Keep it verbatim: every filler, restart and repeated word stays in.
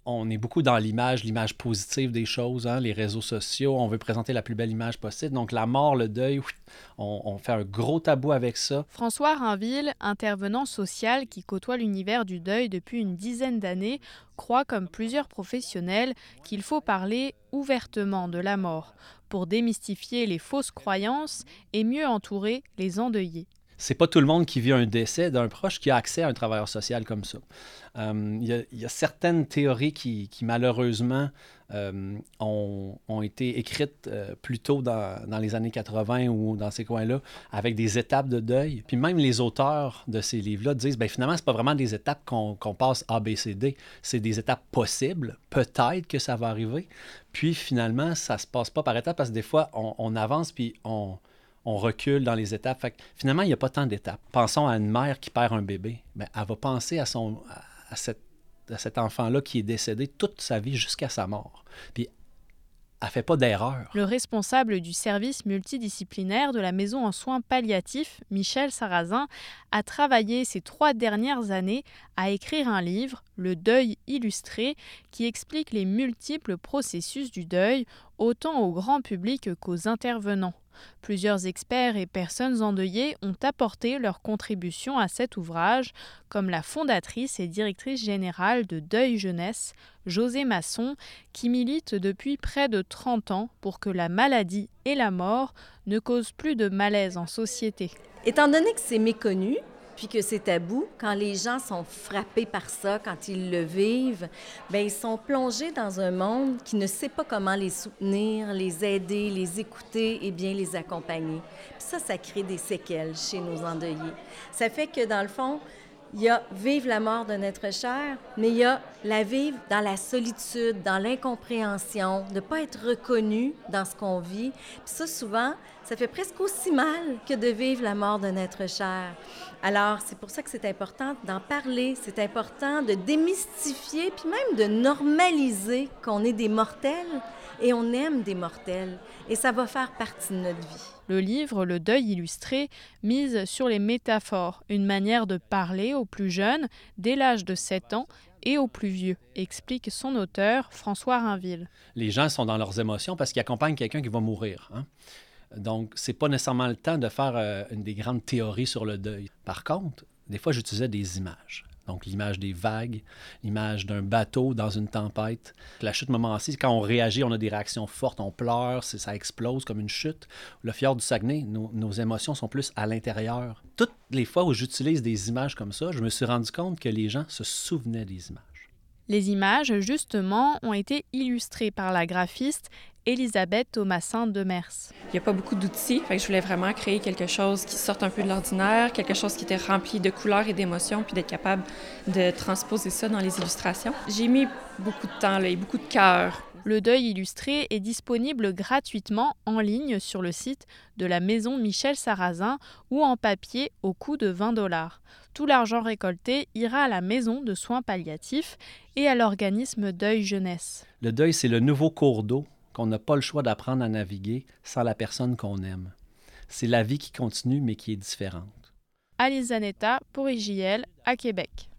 on est beaucoup dans l'image, l'image positive des choses, hein, les réseaux sociaux, on veut présenter la plus belle image possible. Donc la mort, le deuil, on, on fait un gros tabou avec ça. François Rainville, intervenant social qui côtoie l'univers du deuil depuis une dizaine d'années, croit, comme plusieurs professionnels, qu'il faut parler ouvertement de la mort pour démystifier les fausses croyances et mieux entourer les endeuillés. C'est pas tout le monde qui vit un décès d'un proche qui a accès à un travailleur social comme ça. Euh, Il y, a- il y a certaines théories qui, qui malheureusement, euh, ont, ont été écrites euh, plus tôt dans, dans les années quatre-vingts ou dans ces coins-là, avec des étapes de deuil. Puis même les auteurs de ces livres-là disent, ben finalement, c'est pas vraiment des étapes qu'on qu'on passe A, B, C, D. C'est des étapes possibles. Peut-être que ça va arriver. Puis finalement, ça se passe pas par étapes parce que des fois, on, on avance puis on on recule dans les étapes. Fait que finalement, il n'y a pas tant d'étapes. Pensons à une mère qui perd un bébé. Bien, elle va penser à, son, à, cette, à cet enfant-là qui est décédé toute sa vie jusqu'à sa mort. Puis, elle ne fait pas d'erreur. Le responsable du service multidisciplinaire de la maison en soins palliatifs, Michel Sarrazin, a travaillé ces trois dernières années à écrire un livre, Le deuil illustré, qui explique les multiples processus du deuil, autant au grand public qu'aux intervenants. Plusieurs experts et personnes endeuillées ont apporté leur contribution à cet ouvrage, comme la fondatrice et directrice générale de Deuil Jeunesse, Josée Masson, qui milite depuis près de trente ans pour que la maladie et la mort ne causent plus de malaise en société. Étant donné que c'est méconnu, puis que c'est tabou, quand les gens sont frappés par ça, quand ils le vivent, bien, ils sont plongés dans un monde qui ne sait pas comment les soutenir, les aider, les écouter et bien les accompagner. Puis ça, ça crée des séquelles chez nos endeuillés. Ça fait que, dans le fond, il y a vivre la mort d'un être cher, mais il y a la vivre dans la solitude, dans l'incompréhension, de ne pas être reconnu dans ce qu'on vit. Puis ça, souvent, ça fait presque aussi mal que de vivre la mort d'un être cher. Alors, c'est pour ça que c'est important d'en parler, c'est important de démystifier, puis même de normaliser qu'on est des mortels et on aime des mortels. Et ça va faire partie de notre vie. Le livre Le deuil illustré mise sur les métaphores, une manière de parler aux plus jeunes dès l'âge de sept ans et aux plus vieux, explique son auteur François Rainville. Les gens sont dans leurs émotions parce qu'ils accompagnent quelqu'un qui va mourir. Hein? Donc, c'est pas nécessairement le temps de faire euh, une des grandes théories sur le deuil. Par contre, des fois, j'utilisais des images. Donc, l'image des vagues, l'image d'un bateau dans une tempête. La chute momentanée, quand on réagit, on a des réactions fortes, on pleure, ça explose comme une chute. Le fjord du Saguenay, nos, nos émotions sont plus à l'intérieur. Toutes les fois où j'utilise des images comme ça, je me suis rendu compte que les gens se souvenaient des images. Les images, justement, ont été illustrées par la graphiste Elisabeth Thomasin Demers. Il n'y a pas beaucoup d'outils, fait que je voulais vraiment créer quelque chose qui sorte un peu de l'ordinaire, quelque chose qui était rempli de couleurs et d'émotions, puis d'être capable de transposer ça dans les illustrations. J'ai mis beaucoup de temps là, et beaucoup de cœur. Le deuil illustré est disponible gratuitement en ligne sur le site de la maison Michel Sarrazin ou en papier au coût de vingt dollars. Tout l'argent récolté ira à la maison de soins palliatifs et à l'organisme Deuil Jeunesse. Le deuil, c'est le nouveau cours d'eau qu'on n'a pas le choix d'apprendre à naviguer sans la personne qu'on aime. C'est la vie qui continue, mais qui est différente. Alice Zanetta pour I J L à Québec.